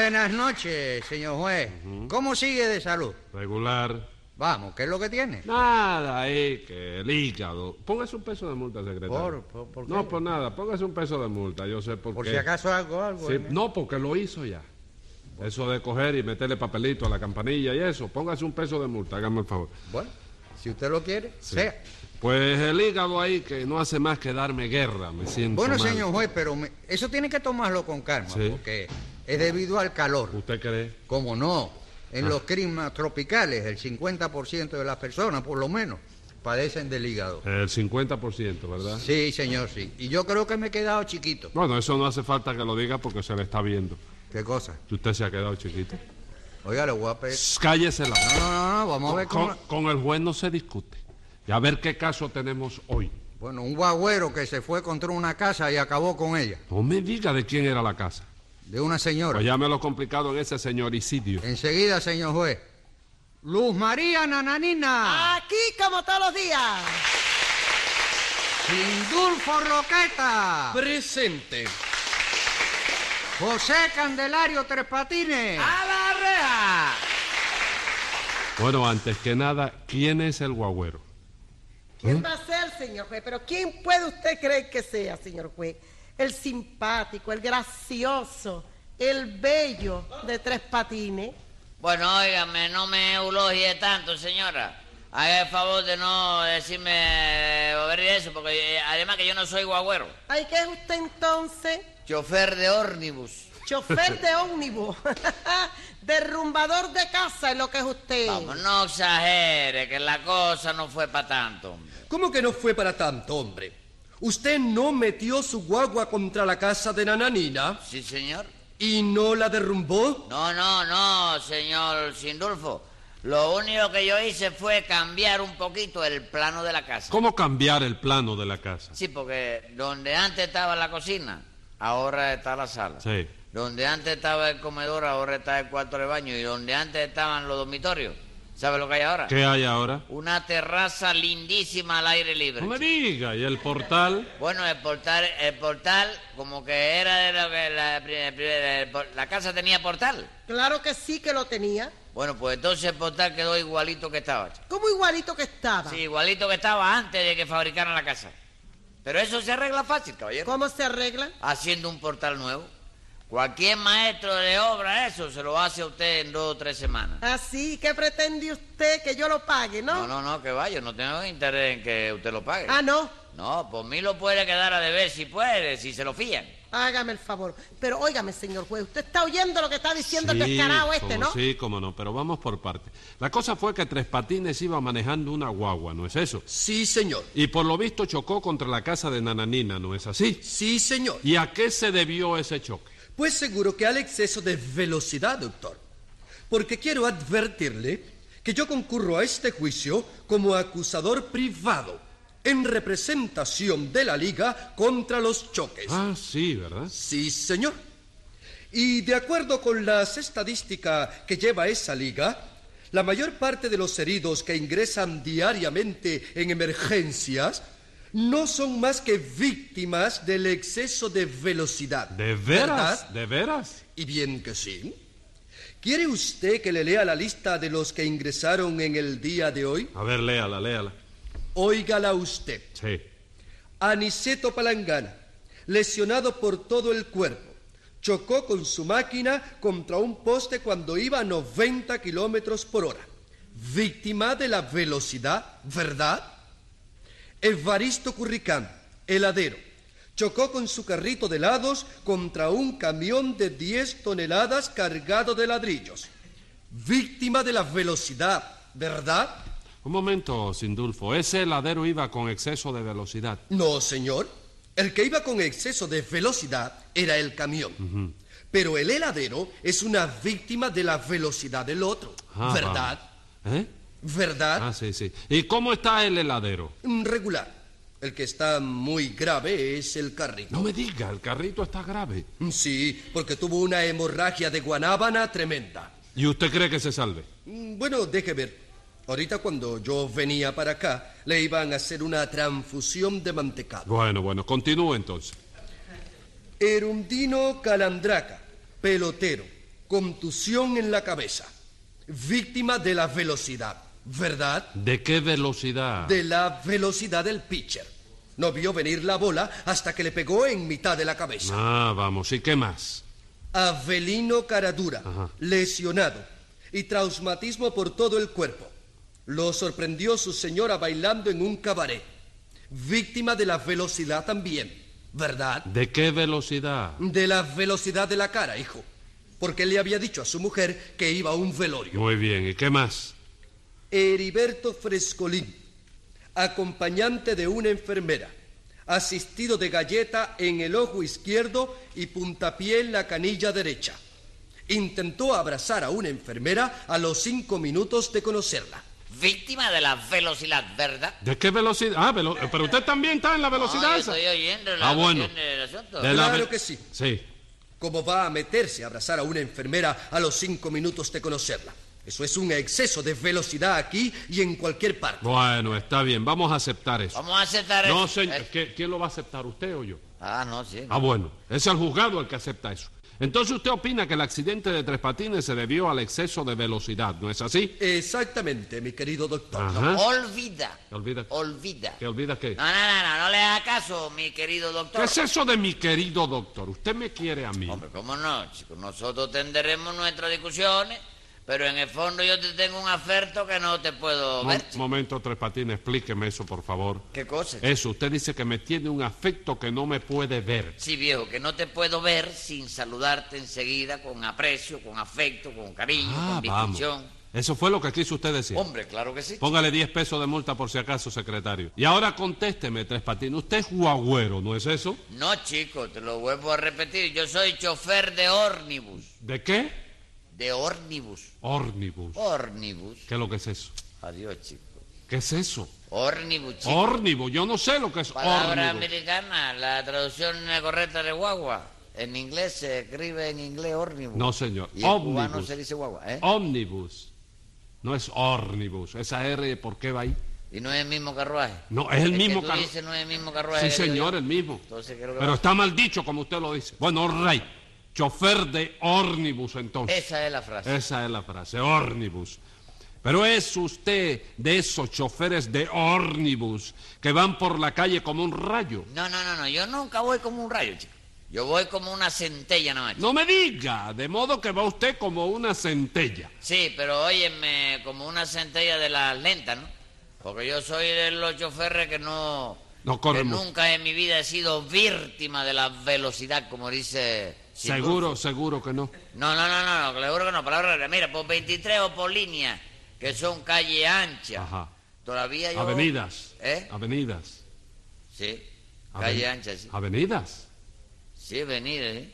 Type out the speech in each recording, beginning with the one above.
Buenas noches, señor juez. ¿Cómo sigue de salud? Regular. Vamos, ¿qué es lo que tiene? Nada, que el hígado. Póngase un peso de multa, secretario. ¿Por qué? No, por nada, póngase un peso de multa, yo sé por qué. Por si acaso algo. Sí, no, porque lo hizo ya. Eso de coger y meterle papelito a la campanilla y eso, póngase un peso de multa, hágame el favor. Bueno, si usted lo quiere, Sí. sea. Pues el hígado ahí que no hace más que darme guerra, me siento Bueno, mal. señor juez, pero eso tiene que tomarlo con calma, Sí. porque es debido al calor. ¿Usted cree? ¿Cómo no? En los climas tropicales, el 50% de las personas, por lo menos, padecen del hígado. El 50%, ¿verdad? Sí, señor, sí. Y yo creo que me he quedado chiquito. Bueno, eso no hace falta que lo diga porque se le está viendo. ¿Qué cosa? Que usted se ha quedado chiquito. Oiga, le voy a pedir... Cállese la boca. No, vamos a ver cómo... Con el juez no se discute. Y a ver qué caso tenemos hoy. Bueno, un guagüero que se fue contra una casa y acabó con ella. No me diga de quién era la casa. De una señora. Pues llámelo complicado en ese señoricidio. Enseguida, señor juez. Luz María Nananina. Aquí como todos los días. Sindulfo Roqueta. Presente. José Candelario Tres Patines. ¡A la reja! Bueno, antes que nada, ¿quién es el guagüero? ¿Quién va a ser, señor juez? Pero ¿quién puede usted creer que sea, señor juez? El simpático, el gracioso, el bello de Tres Patines. Bueno, óigame, no me eulogie tanto, señora. Haga el favor de no decirme eso, porque además que yo no soy guagüero. Ay, ¿qué es usted entonces? Chofer de ómnibus. Chofer de ómnibus. Derrumbador de casa es lo que es usted. Vamos, no exagere, que la cosa no fue para tanto, hombre. ¿Cómo que no fue para tanto, hombre? ¿Usted no metió su guagua contra la casa de Nananina ¿Sí, señor? y no la derrumbó? No, señor Sindulfo. Lo único que yo hice fue cambiar un poquito el plano de la casa. ¿Cómo cambiar el plano de la casa? Sí, porque donde antes estaba la cocina, ahora está la sala. Sí. Donde antes estaba el comedor, ahora está el cuarto de baño. Y donde antes estaban los dormitorios, ¿sabe lo que hay ahora? ¿Qué hay ahora? Una terraza lindísima al aire libre. No me diga, ¿y el portal? Bueno, el portal, como que era de lo que la casa tenía portal. Claro que sí que lo tenía. Bueno, pues entonces el portal quedó igualito que estaba. ¿Cómo igualito que estaba? Sí, igualito que estaba antes de que fabricaran la casa. Pero eso se arregla fácil, caballero. ¿Cómo se arregla? Haciendo un portal nuevo. Cualquier maestro de obra eso se lo hace a usted en 2 o 3 semanas. Así, ¿qué pretende usted que yo lo pague, no? No, que vaya, no tengo interés en que usted lo pague. Ah, no. No, por mí lo puede quedar a deber si puede, si se lo fían. Hágame el favor. Pero óigame, señor juez, usted está oyendo lo que está diciendo el descarado ¿no? Sí, cómo no, pero vamos por partes. La cosa fue que Tres Patines iba manejando una guagua, ¿no es eso? Sí, señor. Y por lo visto chocó contra la casa de Nananina, ¿no es así? Sí, señor. ¿Y a qué se debió ese choque? Pues seguro que al exceso de velocidad, doctor. Porque quiero advertirle que yo concurro a este juicio como acusador privado en representación de la Liga contra los choques. Ah, sí, ¿verdad? Sí, señor. Y de acuerdo con las estadísticas que lleva esa liga, la mayor parte de los heridos que ingresan diariamente en emergencias no son más que víctimas del exceso de velocidad. ¿De veras? ¿Verdad? ¿De veras? Y bien que sí. ¿Quiere usted que le lea la lista de los que ingresaron en el día de hoy? A ver, léala. Óigala usted. Sí. Aniceto Palangana, lesionado por todo el cuerpo, chocó con su máquina contra un poste cuando iba a 90 kilómetros por hora. Víctima de la velocidad, ¿verdad? Evaristo Curricán, heladero, chocó con su carrito de helados contra un camión de 10 toneladas cargado de ladrillos. Víctima de la velocidad, ¿verdad? Un momento, Sindulfo. Ese heladero iba con exceso de velocidad. No, señor. El que iba con exceso de velocidad era el camión. Pero el heladero es una víctima de la velocidad del otro, Ah, ¿verdad? ¿Eh? ¿Verdad? Ah, sí. ¿Y cómo está el heladero? Regular. El que está muy grave es el carrito. No me diga, el carrito está grave. Sí, porque tuvo una hemorragia de guanábana tremenda. ¿Y usted cree que se salve? Bueno, deje ver. Ahorita cuando yo venía para acá, le iban a hacer una transfusión de mantecado. Bueno, continúe entonces. Erundino Calandraca, pelotero, contusión en la cabeza, víctima de la velocidad, ¿verdad? ¿De qué velocidad? De la velocidad del pitcher. No vio venir la bola hasta que le pegó en mitad de la cabeza. Ah, vamos, ¿y qué más? Avelino Caradura, Ajá. lesionado y traumatismo por todo el cuerpo. Lo sorprendió su señora bailando en un cabaret. Víctima de la velocidad también, ¿verdad? ¿De qué velocidad? De la velocidad de la cara, hijo. Porque él le había dicho a su mujer que iba a un velorio. Muy bien, ¿y qué más? Heriberto Frescolín, acompañante de una enfermera, asistido de galleta en el ojo izquierdo y puntapié en la canilla derecha. Intentó abrazar a una enfermera a los 5 minutos de conocerla. Víctima de la velocidad, ¿verdad? ¿De qué velocidad? Ah, pero usted también está en la velocidad No, yo esa. estoy oyendo Ah, bueno. el asunto. De la Claro ve- que sí. Sí. ¿Cómo va a meterse a abrazar a una enfermera a los 5 minutos de conocerla? Eso es un exceso de velocidad aquí y en cualquier parte. Bueno, está bien, vamos a aceptar eso. Vamos a aceptar No, eso. señor, ¿quién lo va a aceptar, usted o yo? Ah, no, sí. Ah, bueno, es el juzgado el que acepta eso. Entonces usted opina que el accidente de Tres Patines se debió al exceso de velocidad, ¿no es así? Exactamente, mi querido doctor. Ajá. Olvida. Olvida. Olvida. ¿Qué olvida qué? No le haga caso, mi querido doctor. ¿Qué es eso de mi querido doctor? Usted me quiere a mí. Hombre, ¿cómo no, chicos? Nosotros tendremos nuestras discusiones, pero en el fondo yo te tengo un afecto que no te puedo ver, chico. Momento, Tres Patines, explíqueme eso, por favor. ¿Qué cosa? Eso, usted dice que me tiene un afecto que no me puede ver. Sí, viejo, que no te puedo ver sin saludarte enseguida con aprecio, con afecto, con cariño, con Vamos. distinción. Eso fue lo que quiso usted decir. Hombre, claro que sí. Póngale 10 pesos de multa por si acaso, secretario. Y ahora contésteme, Tres Patines. Usted es guagüero, ¿no es eso? No, chico, te lo vuelvo a repetir. Yo soy chofer de ómnibus. ¿De qué? De ómnibus. Ómnibus. Ómnibus. ¿Qué es lo que es eso? Adiós, chico. ¿Qué es eso? Ómnibus, chico. Ómnibus. Yo no sé lo que es Palabra ómnibus. americana, la traducción correcta de guagua. En inglés se escribe en inglés ómnibus. No, señor. Y en cubano Ómnibus. se dice guagua, ¿eh? Ómnibus. No es ómnibus. Esa R, ¿por qué va ahí? Y no es el mismo carruaje. No, es el mismo que tú carruaje. dices no es el mismo carruaje. Sí, que digo señor, yo. el mismo. Entonces, ¿qué es lo que Pero va? está mal dicho, como usted lo dice. Bueno, rey. Chofer de ómnibus, entonces. Esa es la frase. Esa es la frase, ómnibus. Pero es usted de esos choferes de ómnibus que van por la calle como un rayo. No, yo nunca voy como un rayo, chico. Yo voy como una centella nada más, chico. No me diga, de modo que va usted como una centella. Sí, pero óyeme, como una centella de las lentas, ¿no? Porque yo soy de los choferes que No que corremos. nunca en mi vida he sido víctima de la velocidad, como dice... Seguro, seguro que no. No, seguro que no, palabra. Mira, por 23 o por línea, que son calle ancha. Ajá. Todavía yo... Avenidas. ¿Eh? Avenidas. Sí, Aven- calle ancha, sí. Avenidas. Sí, avenida, sí.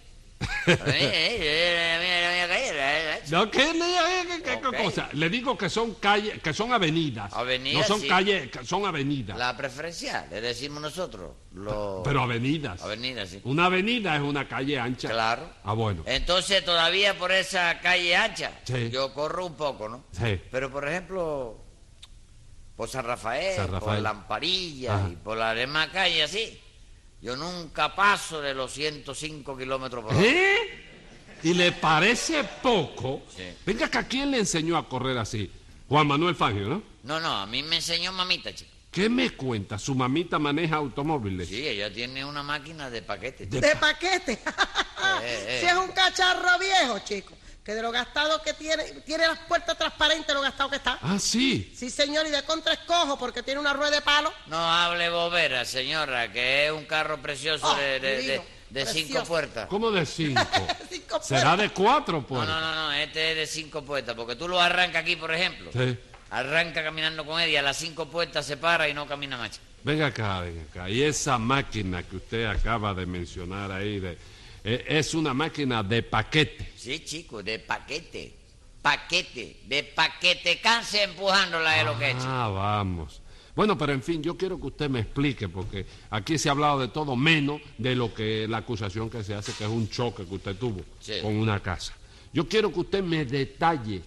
Avenida, calle. No, ¿qué Ok. cosa? Le digo que son calles, que son avenidas. Avenidas, no son sí. calles, que son avenidas. La preferencial, le decimos nosotros. Pero avenidas. Avenida, sí. Una avenida es una calle ancha. Claro. Ah, bueno. Entonces, todavía por esa calle ancha, Sí. yo corro un poco, ¿no? Sí. Pero, por ejemplo, por San Rafael, San por Rafael. Lamparilla Ajá. y por las demás calles así, yo nunca paso de los 105 kilómetros por hora. ¿Eh? ¿Y le parece poco? Sí. Venga, que ¿a quién le enseñó a correr así? Juan Manuel Fangio, ¿no? No, a mí me enseñó mamita, chico. ¿Qué me cuenta? ¿Su mamita maneja automóviles? Sí, ella tiene una máquina de paquete. De paquete. Si es un cacharro viejo, chico, que de lo gastado que tiene las puertas transparentes, lo gastado que está. Ah, sí. Sí, señor, y de contra es cojo porque tiene una rueda de palo. No hable bobera, señora, que es un carro precioso Oh, de divino, 5 precioso. puertas. ¿Cómo de 5? Cinco Será puertas. de 4, No, pues. este es de 5 puertas, porque tú lo arrancas aquí, por ejemplo. Sí. Arranca caminando con él y a las 5 puertas se para y no camina más. Venga acá, venga acá. Y esa máquina que usted acaba de mencionar ahí, es una máquina de paquete. Sí, chico, de paquete. Paquete. De paquete. Canse empujándola es lo que he hecho. Ah, vamos. Bueno, pero en fin, yo quiero que usted me explique, porque aquí se ha hablado de todo menos de lo que la acusación que se hace, que es un choque que usted tuvo Sí. con una casa. Yo quiero que usted me detalle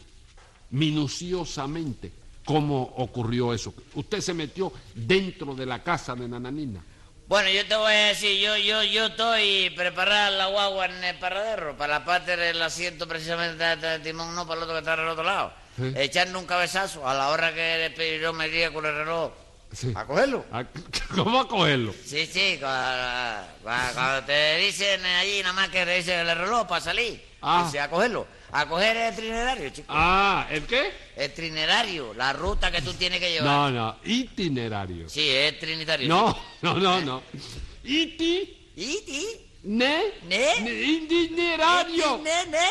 minuciosamente cómo ocurrió eso. Usted se metió dentro de la casa de Nananina. Bueno, yo te voy a decir, yo estoy preparada la guagua en el paradero, para la parte del asiento precisamente de timón, no para el otro que está al otro lado. Sí. Echando un cabezazo a la hora que el Pedro me diga con el reloj. Sí. ¿A cogerlo? ¿Cómo a cogerlo? Sí, cuando te dicen allí nada más que le dicen el reloj para salir, dice, a cogerlo. A coger el trinerario, chico. ¿El qué? El trinerario, la ruta que tú tienes que llevar. No, itinerario. Sí, es trinitario. No. ¿Iti? Itinerario.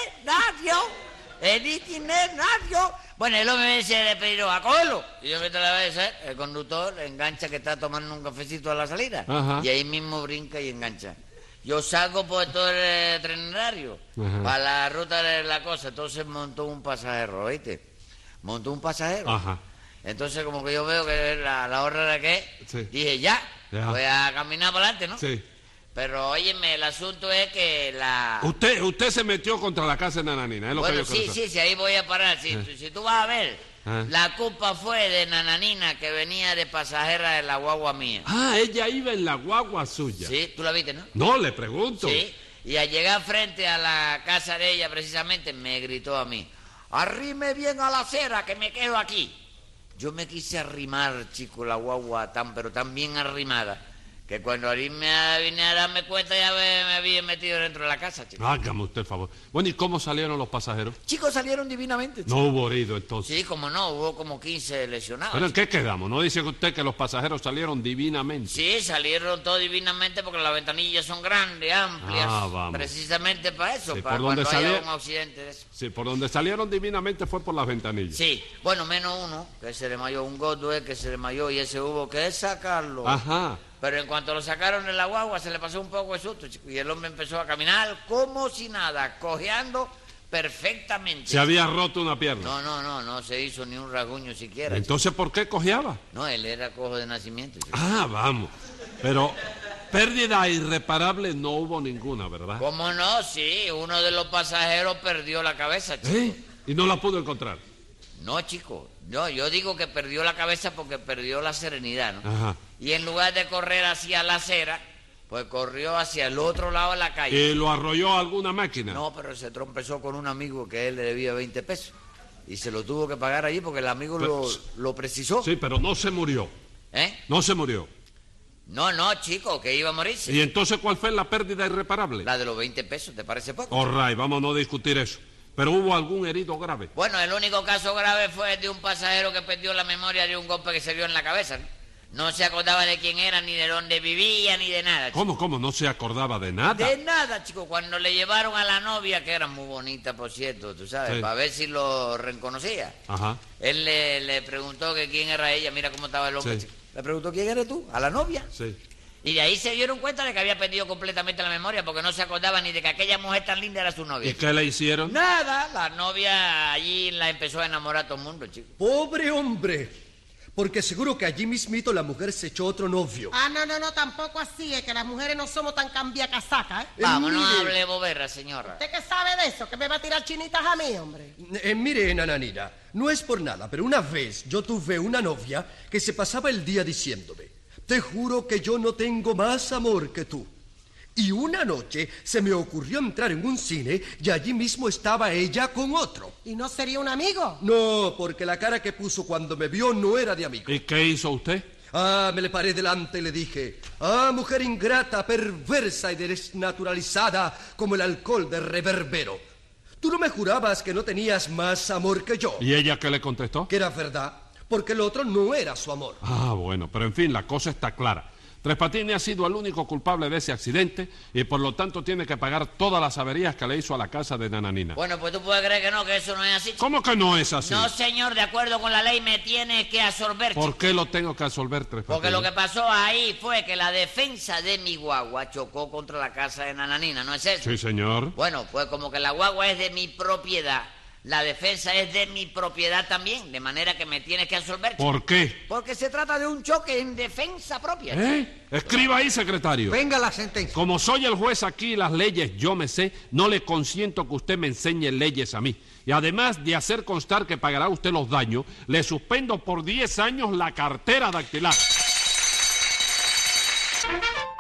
El itinerario. Bueno, el hombre me dice, le pedí a cogerlo. Y yo meto la vez, el conductor le engancha que está tomando un cafecito a la salida. Ajá. Y ahí mismo brinca y engancha. Yo salgo por todo el trinerario para la ruta de la cosa. Entonces montó un pasajero, ¿oíste? Montó un pasajero. Ajá. Entonces como que yo veo que la hora de que Sí. dije, ya, voy a caminar para adelante, ¿no? Sí. Pero óyeme, el asunto es que la... Usted se metió contra la casa de Nananina, es lo Bueno, que yo quiero saber. sí, ahí voy a parar. Si tú vas a ver, Ah. la culpa fue de Nananina, que venía de pasajera de la guagua mía. Ella iba en la guagua suya. Sí, tú la viste, ¿no? No, le pregunto. Sí, y al llegar frente a la casa de ella, precisamente, me gritó a mí, arrime bien a la acera, que me quedo aquí. Yo me quise arrimar, chico, la guagua pero tan bien arrimada, que cuando vine a darme cuenta ya me había metido dentro de la casa, chico. Hágame usted el favor. Bueno, ¿y cómo salieron los pasajeros? Chicos, salieron divinamente, chico. No hubo herido entonces. Sí, como no, hubo como 15 lesionados. ¿Pero en qué quedamos? ¿No dice usted que los pasajeros salieron divinamente? Sí, salieron todos divinamente porque las ventanillas son grandes, amplias. Vamos. Precisamente para eso, Sí, para por donde cuando haya salía- un accidente de eso. Sí, por donde salieron divinamente fue por las ventanillas. Sí, bueno, menos uno, que se le mayó un gordo, que se le mayó y ese hubo que sacarlo. Ajá. Pero en cuanto lo sacaron de la guagua se le pasó un poco de susto, chico, y el hombre empezó a caminar como si nada, cojeando perfectamente. Se había roto una pierna. No se hizo ni un rasguño siquiera. Entonces, ¿por qué cojeaba? chico. No, él era cojo de nacimiento, chico. Vamos. Pero pérdida irreparable no hubo ninguna, ¿verdad? ¿Cómo no? Sí, uno de los pasajeros perdió la cabeza, chico. Y no la pudo encontrar. No, chico, yo digo que perdió la cabeza porque perdió la serenidad, ¿no? Ajá. Y en lugar de correr hacia la acera, pues corrió hacia el otro lado de la calle. ¿Y lo arrolló alguna máquina? No, pero se trompezó con un amigo que él le debía 20 pesos. Y se lo tuvo que pagar allí porque el amigo lo precisó. Sí, pero no se murió. ¿Eh? No se murió. No, chico, que iba a morirse. ¿Y entonces cuál fue la pérdida irreparable? La de los 20 pesos, ¿te parece poco? All right, vamos a no discutir eso. Pero hubo algún herido grave. Bueno, el único caso grave fue el de un pasajero que perdió la memoria de un golpe que se dio en la cabeza, ¿no? No se acordaba de quién era, ni de dónde vivía, ni de nada. Chico. ¿Cómo? ¿No se acordaba de nada? De nada, chico. Cuando le llevaron a la novia, que era muy bonita, por cierto, tú sabes, Sí. para ver si lo reconocía. Ajá. Él le preguntó que quién era ella, mira cómo estaba el hombre. Sí. Chico. Le preguntó quién eres tú, a la novia. Sí. Y de ahí se dieron cuenta de que había perdido completamente la memoria porque no se acordaba ni de que aquella mujer tan linda era su novia. ¿Y qué le hicieron? Nada, la novia allí la empezó a enamorar a todo el mundo, chico. Pobre hombre, porque seguro que allí mismito la mujer se echó otro novio. No, tampoco así, es que las mujeres no somos tan cambiacasacas, ¿eh? Vamos, no mire. hable boberra, señora. ¿Usted qué sabe de eso? ¿Que me va a tirar chinitas a mí, hombre? Mire, Nananina, no es por nada, pero una vez yo tuve una novia que se pasaba el día diciéndome, te juro que yo no tengo más amor que tú. Y una noche se me ocurrió entrar en un cine y allí mismo estaba ella con otro. ¿Y no sería un amigo? No, porque la cara que puso cuando me vio no era de amigo. ¿Y qué hizo usted? Me le paré delante y le dije, mujer ingrata, perversa y desnaturalizada como el alcohol de reverbero. Tú no me jurabas que no tenías más amor que yo. ¿Y ella qué le contestó? Que era verdad, porque el otro no era su amor. Bueno, pero en fin, la cosa está clara. Tres Patines ha sido el único culpable de ese accidente y por lo tanto tiene que pagar todas las averías que le hizo a la casa de Nananina. Bueno, pues tú puedes creer que no, que eso no es así, chico. ¿Cómo que no es así? No, señor, de acuerdo con la ley me tiene que absolver, chico. ¿Por qué lo tengo que absolver, Tres Patines? Porque lo que pasó ahí fue que la defensa de mi guagua chocó contra la casa de Nananina, ¿no es eso? Sí, señor. Bueno, pues como que la guagua es de mi propiedad, la defensa es de mi propiedad también, de manera que me tienes que absolver, chico. ¿Por qué? Porque se trata de un choque en defensa propia. Escriba ahí, secretario. Venga la sentencia. Como soy el juez aquí, las leyes yo me sé, no le consiento que usted me enseñe leyes a mí. Y además de hacer constar que pagará usted los daños, le suspendo por 10 años la cartera dactilar.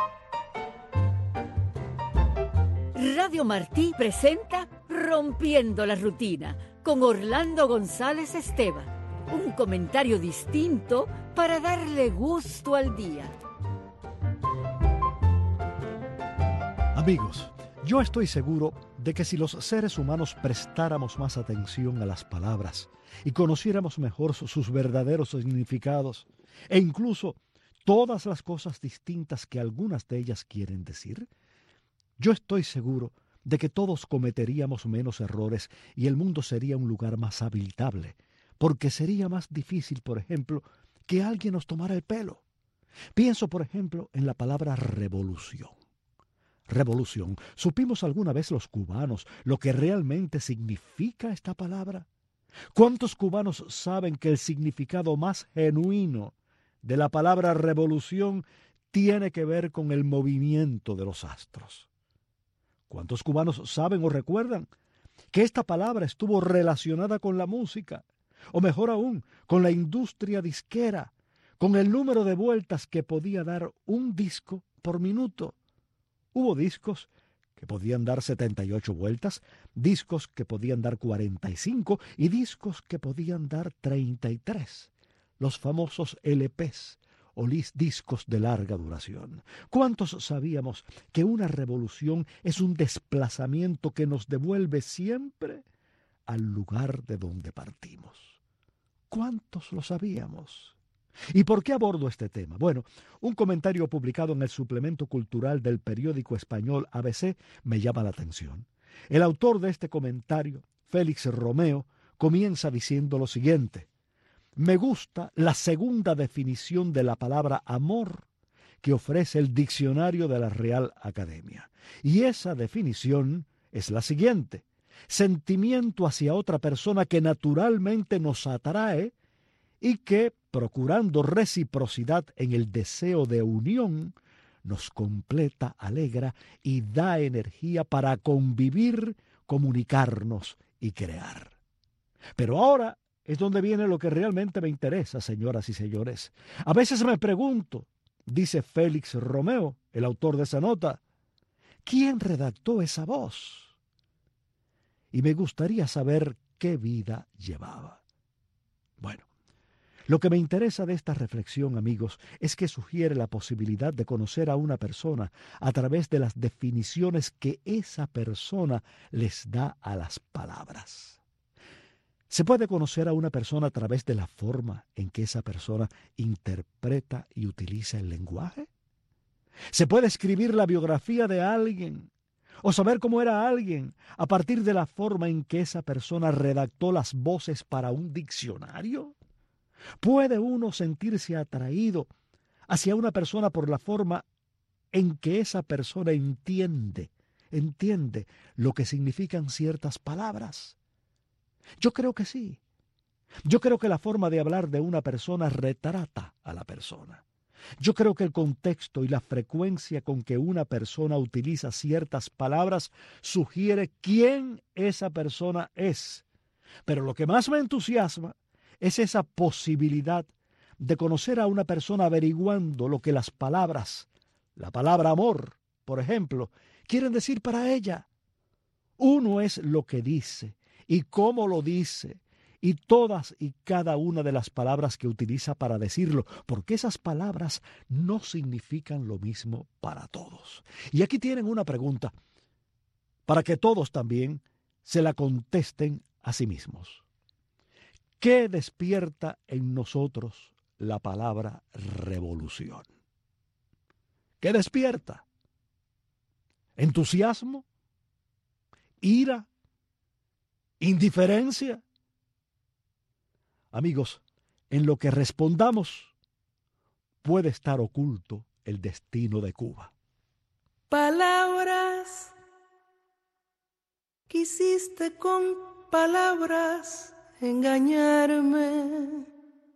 Radio Martí presenta Rompiendo la Rutina con Orlando González Esteban. Un comentario distinto para darle gusto al día. Amigos, yo estoy seguro de que si los seres humanos prestáramos más atención a las palabras y conociéramos mejor sus verdaderos significados e incluso todas las cosas distintas que algunas de ellas quieren decir, yo estoy seguro de que todos cometeríamos menos errores y el mundo sería un lugar más habitable, porque sería más difícil, por ejemplo, que alguien nos tomara el pelo. Pienso, por ejemplo, en la palabra revolución. Revolución. ¿Supimos alguna vez los cubanos lo que realmente significa esta palabra? ¿Cuántos cubanos saben que el significado más genuino de la palabra revolución tiene que ver con el movimiento de los astros? ¿Cuántos cubanos saben o recuerdan que esta palabra estuvo relacionada con la música, o mejor aún, con la industria disquera, con el número de vueltas que podía dar un disco por minuto? Hubo discos que podían dar 78 vueltas, discos que podían dar 45 y discos que podían dar 33, los famosos LPs o discos de larga duración. ¿Cuántos sabíamos que una revolución es un desplazamiento que nos devuelve siempre al lugar de donde partimos? ¿Cuántos lo sabíamos? ¿Y por qué abordo este tema? Bueno, un comentario publicado en el suplemento cultural del periódico español ABC me llama la atención. El autor de este comentario, Félix Romeo, comienza diciendo lo siguiente: me gusta la segunda definición de la palabra amor que ofrece el diccionario de la Real Academia. Y esa definición es la siguiente: sentimiento hacia otra persona que naturalmente nos atrae y que, procurando reciprocidad en el deseo de unión, nos completa, alegra y da energía para convivir, comunicarnos y crear. Pero ahora es donde viene lo que realmente me interesa, señoras y señores. A veces me pregunto, dice Félix Romeo, el autor de esa nota, ¿quién redactó esa voz? Y me gustaría saber qué vida llevaba. Bueno, lo que me interesa de esta reflexión, amigos, es que sugiere la posibilidad de conocer a una persona a través de las definiciones que esa persona les da a las palabras. ¿Se puede conocer a una persona a través de la forma en que esa persona interpreta y utiliza el lenguaje? ¿Se puede escribir la biografía de alguien o saber cómo era alguien a partir de la forma en que esa persona redactó las voces para un diccionario? ¿Puede uno sentirse atraído hacia una persona por la forma en que esa persona entiende lo que significan ciertas palabras? Yo creo que sí. Yo creo que la forma de hablar de una persona retrata a la persona. Yo creo que el contexto y la frecuencia con que una persona utiliza ciertas palabras sugiere quién esa persona es. Pero lo que más me entusiasma es esa posibilidad de conocer a una persona averiguando lo que las palabras, la palabra amor, por ejemplo, quieren decir para ella. Uno es lo que dice y cómo lo dice y todas y cada una de las palabras que utiliza para decirlo, porque esas palabras no significan lo mismo para todos. Y aquí tienen una pregunta para que todos también se la contesten a sí mismos. ¿Qué despierta en nosotros la palabra revolución? ¿Qué despierta? ¿Entusiasmo? ¿Ira? ¿Indiferencia? Amigos, en lo que respondamos puede estar oculto el destino de Cuba. Palabras, quisiste con palabras engañarme,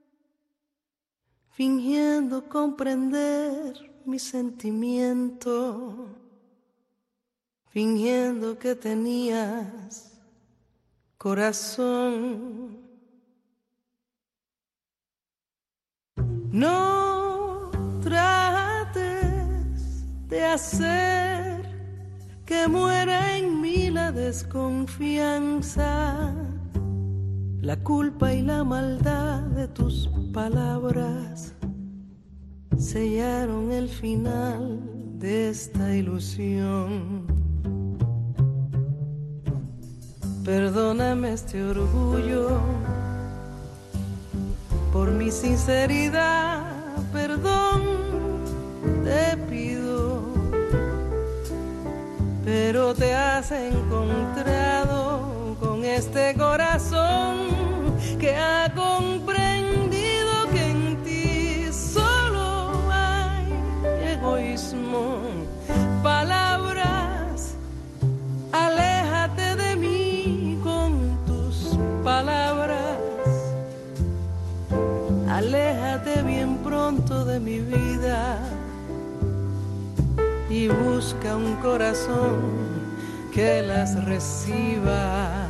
fingiendo comprender mi sentimiento, fingiendo que tenías corazón. No trates de hacer que muera en mí la desconfianza, la culpa y la maldad de tus palabras sellaron el final de esta ilusión. Perdóname este orgullo por mi sinceridad, perdón te pido, pero te has encontrado con este corazón que ha comprendido que en ti solo hay egoísmo. Palabras, aléjate de mí con tus palabras, aléjate bien pronto de mi vida y busca un corazón que las reciba.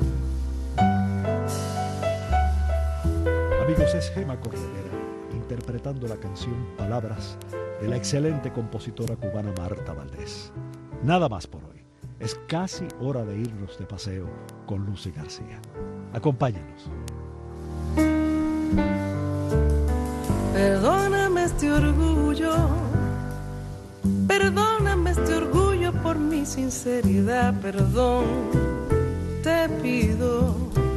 Amigos, es Gema Corredera interpretando la canción Palabras de la excelente compositora cubana Marta Valdés. Nada más por hoy. Es casi hora de irnos de paseo con Lucy García. Acompáñanos. Perdóname este orgullo, perdóname este orgullo por mi sinceridad, perdón te pido,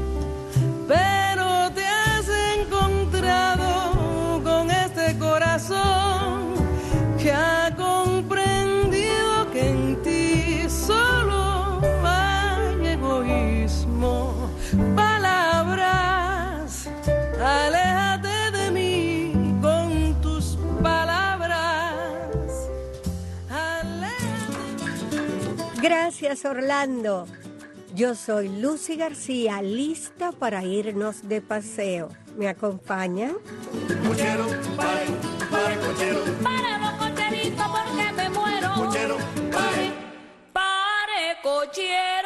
pero te has encontrado con este corazón que ha comprendido que en ti solo hay egoísmo. Palabras, aléjate de mí con tus palabras, aléjate. Gracias, Orlando. Yo soy Lucy García, lista para irnos de paseo. ¿Me acompañan? Cochero, pare, pare, cochero. Para los cocheritos porque me muero. Cochero, pare. Pare, cochero.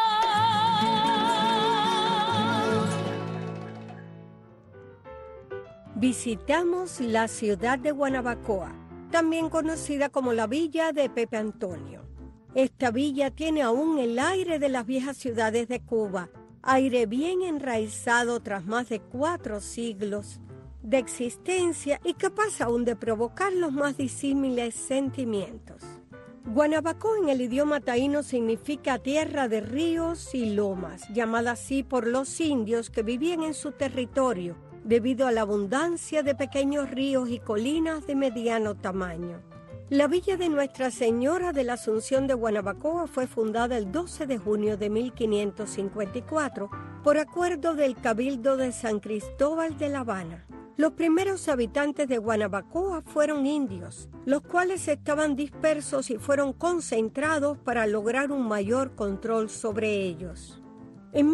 Visitamos la ciudad de Guanabacoa, también conocida como la Villa de Pepe Antonio. Esta villa tiene aún el aire de las viejas ciudades de Cuba, aire bien enraizado tras más de 4 siglos de existencia y capaz aún de provocar los más disímiles sentimientos. Guanabacoa en el idioma taíno significa tierra de ríos y lomas, llamada así por los indios que vivían en su territorio debido a la abundancia de pequeños ríos y colinas de mediano tamaño. La villa de Nuestra Señora de la Asunción de Guanabacoa fue fundada el 12 de junio de 1554 por acuerdo del Cabildo de San Cristóbal de La Habana. Los primeros habitantes de Guanabacoa fueron indios, los cuales estaban dispersos y fueron concentrados para lograr un mayor control sobre ellos. En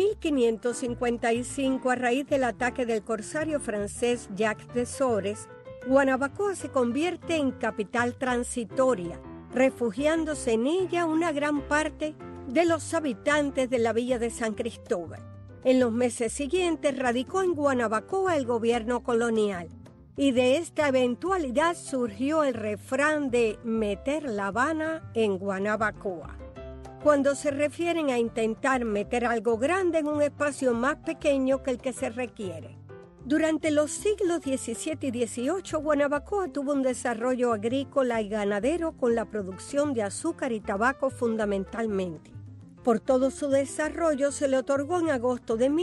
1555, a raíz del ataque del corsario francés Jacques de Sores, Guanabacoa se convierte en capital transitoria, refugiándose en ella una gran parte de los habitantes de la villa de San Cristóbal. En los meses siguientes radicó en Guanabacoa el gobierno colonial, y de esta eventualidad surgió el refrán de meter La Habana en Guanabacoa, cuando se refieren a intentar meter algo grande en un espacio más pequeño que el que se requiere. Durante los siglos XVII y XVIII, Guanabacoa tuvo un desarrollo agrícola y ganadero con la producción de azúcar y tabaco fundamentalmente. Por todo su desarrollo se le otorgó en agosto de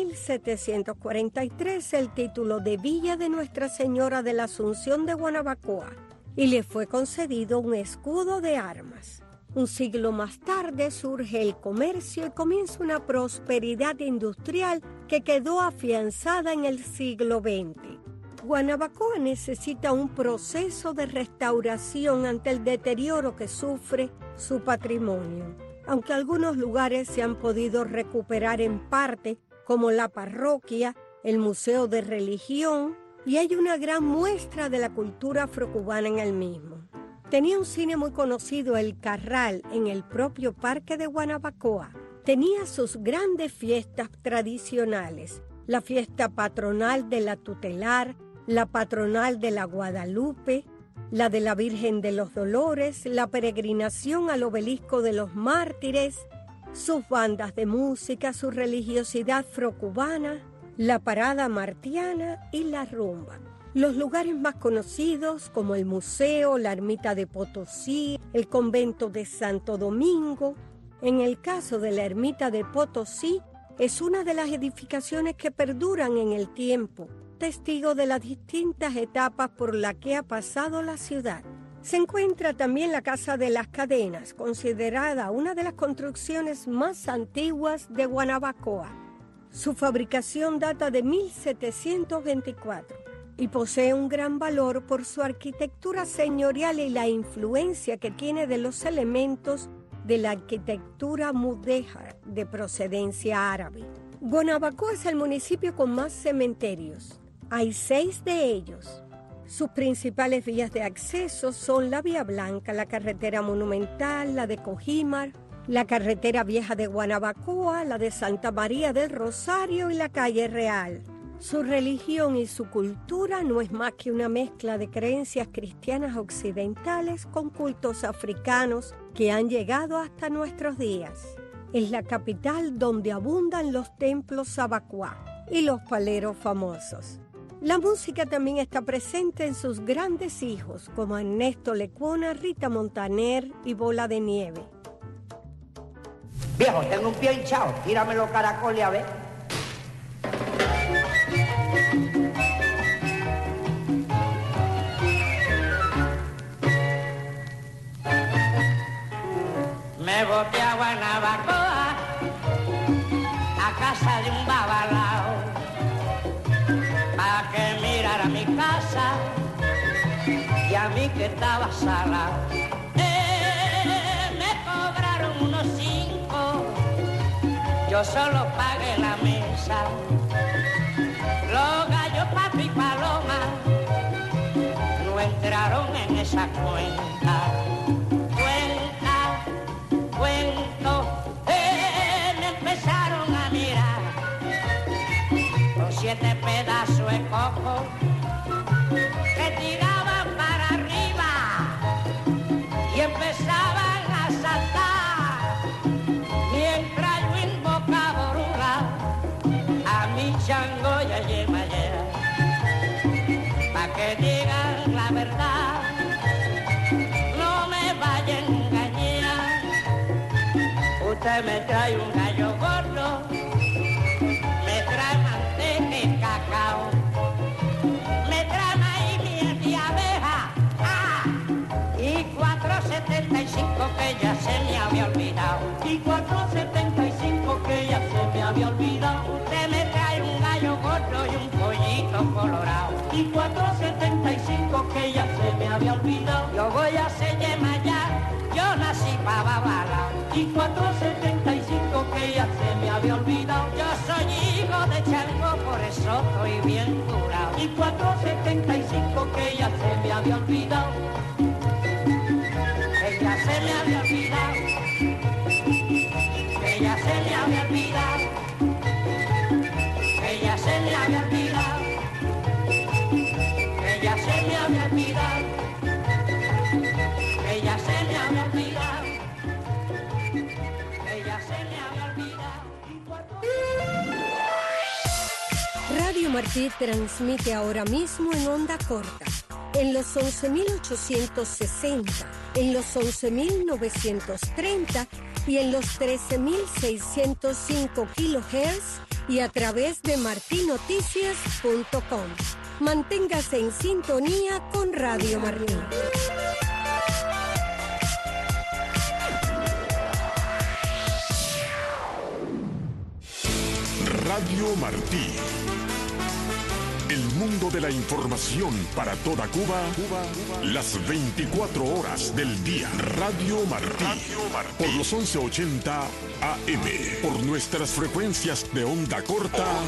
1743 el título de Villa de Nuestra Señora de la Asunción de Guanabacoa y le fue concedido un escudo de armas. Un siglo más tarde surge el comercio y comienza una prosperidad industrial que quedó afianzada en el siglo XX. Guanabacoa necesita un proceso de restauración ante el deterioro que sufre su patrimonio, aunque algunos lugares se han podido recuperar en parte, como la parroquia, el Museo de Religión, y hay una gran muestra de la cultura afrocubana en el mismo. Tenía un cine muy conocido, El Carral, en el propio parque de Guanabacoa. Tenía sus grandes fiestas tradicionales, la fiesta patronal de la Tutelar, la patronal de la Guadalupe, la de la Virgen de los Dolores, la peregrinación al obelisco de los mártires, sus bandas de música, su religiosidad afrocubana, la parada martiana y la rumba. Los lugares más conocidos como el museo, la ermita de Potosí, el convento de Santo Domingo. En el caso de la ermita de Potosí, es una de las edificaciones que perduran en el tiempo, testigo de las distintas etapas por las que ha pasado la ciudad. Se encuentra también la Casa de las Cadenas, considerada una de las construcciones más antiguas de Guanabacoa. Su fabricación data de 1724 y posee un gran valor por su arquitectura señorial y la influencia que tiene de los elementos de la arquitectura mudéjar de procedencia árabe. Guanabacoa es el municipio con más cementerios. Hay 6 de ellos. Sus principales vías de acceso son la Vía Blanca, la carretera monumental, la de Cojímar, la carretera vieja de Guanabacoa, la de Santa María del Rosario y la calle Real. Su religión y su cultura no es más que una mezcla de creencias cristianas occidentales con cultos africanos que han llegado hasta nuestros días. Es la capital donde abundan los templos sabacuá y los paleros famosos. La música también está presente en sus grandes hijos como Ernesto Lecuona, Rita Montaner y Bola de Nieve. Viejo, tengo un pie hinchado, tírame los caracoles a ver. Me boté a Guanabacoa, a casa de un babalao, pa' que mirara mi casa y a mí que estaba salado. Me cobraron unos 5, yo solo pagué la mesa. Los gallos, pato y paloma no entraron en esa cuenta. Me empezaron a mirar con 7 pedazos de coco que tiraban para arriba y empezaban a saltar mientras yo invocaba Orula a mi chango y a Yemayera pa' que digan la verdad, no me vayan a engañar. Usted me trae un gallo gordo, me trae manteca y cacao, me trae maíz, miel y abeja, y 4.75 que ya se me había olvidado. Y 4.75 que ya se me había olvidado. Usted me trae un gallo gordo y un pollito colorado. Y 4.75 que ya se me había olvidado. Yo voy a hacer Yemayá, yo nací pa' Babalao. Y 4.75 que ya se me había olvidado. Yo soy hijo de Chango, por eso estoy bien curado. Y 4.75 que ya se me había olvidado. Que ya se me había olvidado. Que ya se me había olvidado. Que ya se me había olvidado. Que ya se me había olvidado. Que ya se me había olvidado. Que ya se me había olvidado. Radio Martí transmite ahora mismo en onda corta, en los 11.860, en los 11.930 y en los 13.605 kHz y a través de martinoticias.com. Manténgase en sintonía con Radio Martí. Radio Martí. El mundo de la información para toda Cuba, las 24 horas del día. Radio Martí. Por los 1180 AM. Por nuestras frecuencias de onda corta.